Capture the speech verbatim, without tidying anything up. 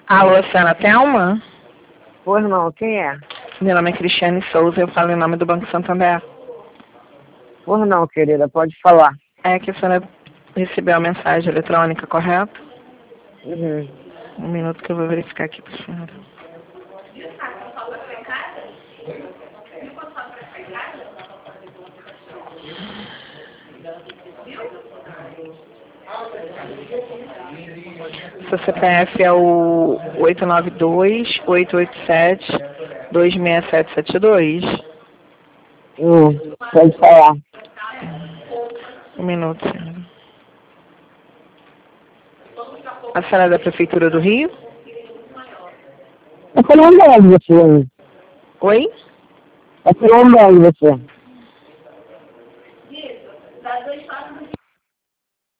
Alô, senhora Thelma? Pois não, quem é? Meu nome é Cristiane Souza, eu falo em nome do Banco Santander. Pois não, querida, pode falar. É que a senhora recebeu a mensagem eletrônica, correto? Uhum. Um minuto que eu vou verificar aqui para a senhora. Seu C P F é o oito nove dois, oito oito sete, dois seis sete sete dois. Hum, pode falar. Um minuto, senhora. A senhora é da Prefeitura do Rio? É pelo onde é você? Oi? É pelo onde é você?